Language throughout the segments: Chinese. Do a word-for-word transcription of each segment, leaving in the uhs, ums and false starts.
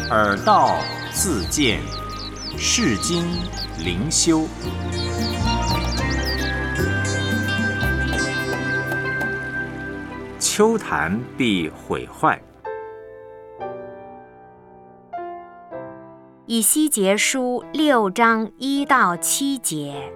耳道自见，世经灵修。丘坛必毁坏。 以西结书六章一到七节。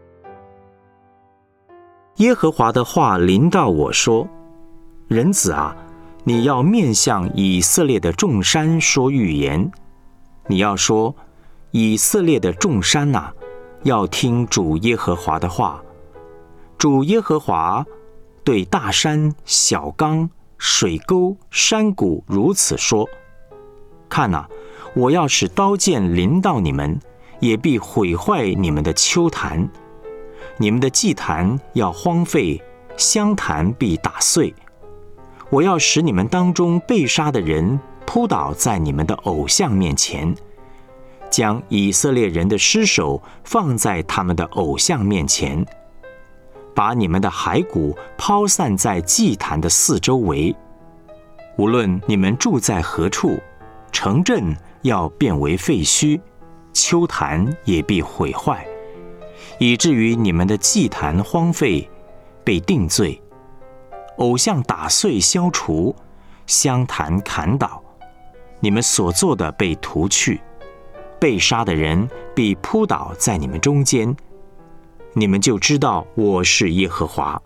耶和华的话临到我说：人子啊，你要面向以色列的众山说预言。你要说，以色列的众山啊，要听主耶和华的话。主耶和华对大山、小冈、水沟、山谷如此说：看啊，我要使刀剑临到你们，也必毁坏你们的丘坛。你们的祭坛要荒废，香坛必打碎。我要使你们当中被杀的人扑倒在你们的偶像面前，将以色列人的尸首放在他们的偶像面前，把你们的骸骨抛散在祭坛的四周围。无论你们住在何处，城镇要变为废墟，丘坛也必毁坏，以至于你们的祭坛荒废，被定罪，偶像打碎消除，香坛砍倒，你们所做的被涂去，被杀的人必扑倒在你们中间，你们就知道我是耶和华。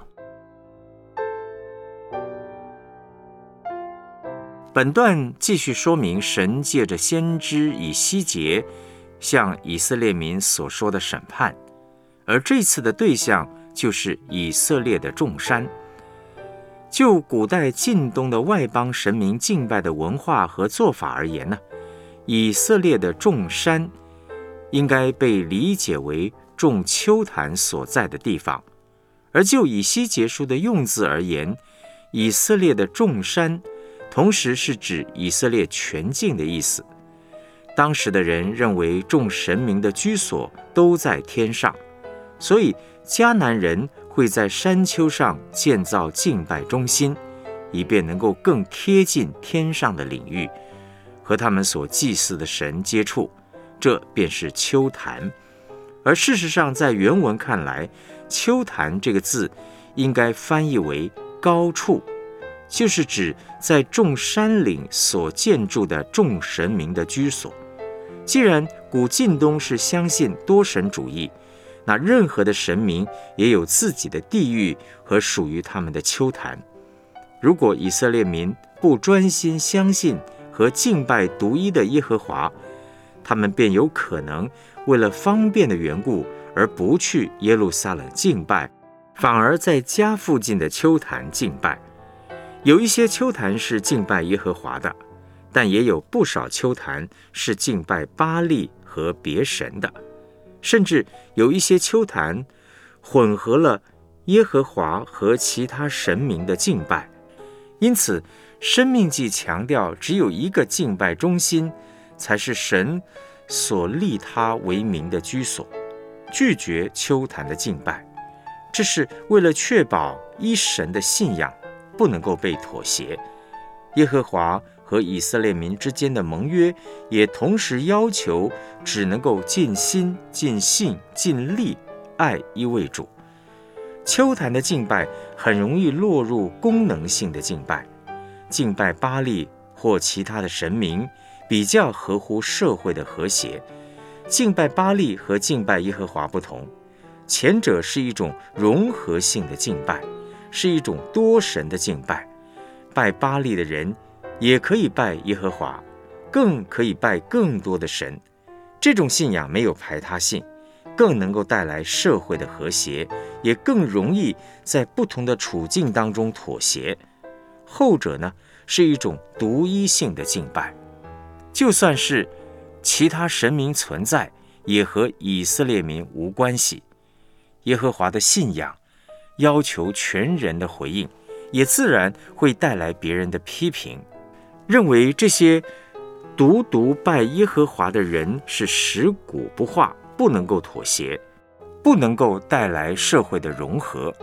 本段继续说明神借着先知以西结向以色列民所说的审判，而这次的对象就是以色列的众山。就古代近东的外邦神明敬拜的文化和做法而言呢，以色列的众山应该被理解为众丘坛所在的地方。而就以西结书的用字而言，以色列的众山同时是指以色列全境的意思。当时的人认为众神明的居所都在天上，所以迦南人会在山丘上建造敬拜中心，以便能够更贴近天上的领域，和他们所祭祀的神接触，这便是丘坛。而事实上，在原文看来，丘坛这个字应该翻译为高处，就是指在众山岭所建筑的众神明的居所。既然古近东是相信多神主义，那任何的神明也有自己的地域和属于他们的丘坛。如果以色列民不专心相信和敬拜独一的耶和华，他们便有可能为了方便的缘故而不去耶路撒冷敬拜，反而在家附近的丘坛敬拜。有一些丘坛是敬拜耶和华的，但也有不少丘坛是敬拜巴力和别神的，甚至有一些丘坛混合了耶和华和其他神明的敬拜。因此申命记强调只有一个敬拜中心才是神所立他为名的居所，拒绝丘坛的敬拜。这是为了确保一神的信仰不能够被妥协。耶和华和以色列民之间的盟约也同时要求只能够尽心、尽性、尽力爱一位主。丘坛的敬拜很容易落入功能性的敬拜，敬拜巴力或其他的神明比较合乎社会的和谐。敬拜巴力和敬拜耶和华不同，前者是一种融合性的敬拜，是一种多神的敬拜。拜巴力的人也可以拜耶和华，更可以拜更多的神。这种信仰没有排他性，更能够带来社会的和谐，也更容易在不同的处境当中妥协。后者呢，是一种独一性的敬拜，就算是其他神明存在，也和以色列民无关系。耶和华的信仰要求全人的回应，也自然会带来别人的批评，认为这些独独拜耶和华的人是食古不化，不能够妥协，不能够带来社会的融合。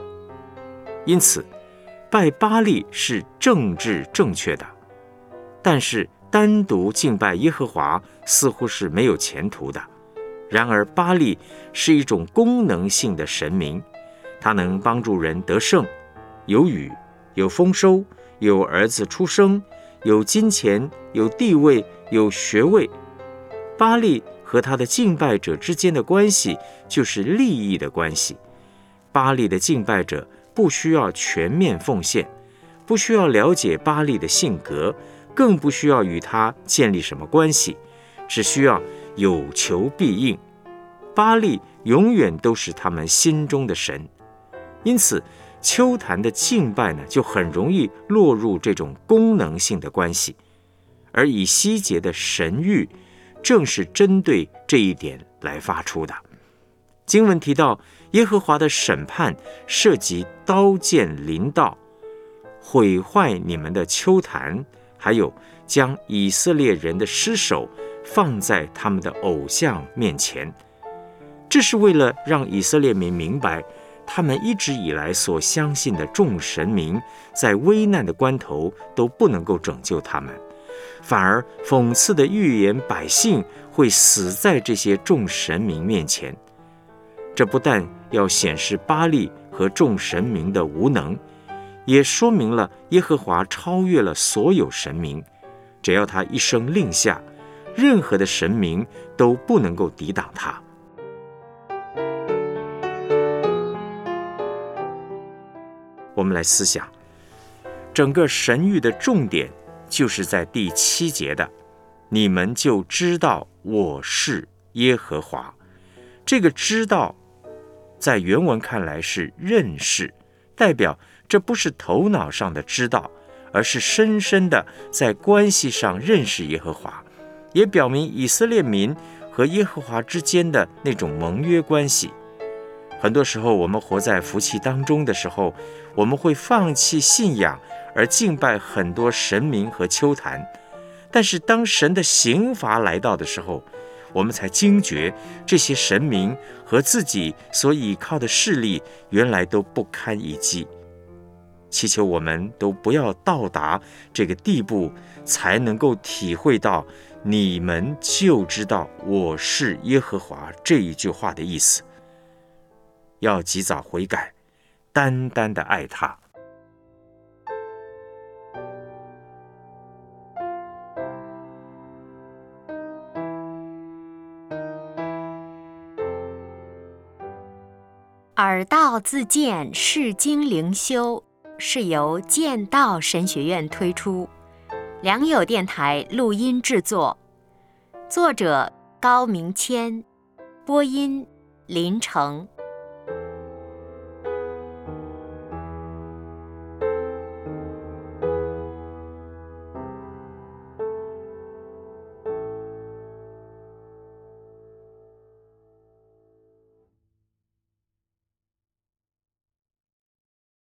因此拜巴力是政治正确的，但是单独敬拜耶和华似乎是没有前途的。然而巴力是一种功能性的神明，它能帮助人得胜，有雨，有丰收，有儿子出生，有金钱，有地位，有学位。巴力和他的敬拜者之间的关系就是利益的关系。巴力的敬拜者不需要全面奉献，不需要了解巴力的性格，更不需要与他建立什么关系，只需要有求必应。巴力永远都是他们心中的神，因此丘坛的敬拜呢，就很容易落入这种功能性的关系。而以西结的神谕正是针对这一点来发出的。经文提到耶和华的审判涉及刀剑临到，毁坏你们的丘坛，还有将以色列人的尸首放在他们的偶像面前。这是为了让以色列民明白，他们一直以来所相信的众神明，在危难的关头都不能够拯救他们，反而讽刺地预言百姓会死在这些众神明面前。这不但要显示巴力和众神明的无能，也说明了耶和华超越了所有神明，只要他一声令下，任何的神明都不能够抵挡他。我们来思想，整个神谕的重点就是在第七节的你们就知道我是耶和华。这个知道在原文看来是认识，代表这不是头脑上的知道，而是深深的在关系上认识耶和华，也表明以色列民和耶和华之间的那种盟约关系。很多时候我们活在福气当中的时候，我们会放弃信仰而敬拜很多神明和丘坛，但是当神的刑罚来到的时候，我们才惊觉这些神明和自己所倚靠的势力原来都不堪一击。祈求我们都不要到达这个地步，才能够体会到你们就知道我是耶和华这一句话的意思。要及早悔改，单单的爱他。 耳道自荐释经灵修是由剑道神学院推出，良友电台录音制作，作者高明谦，播音林成。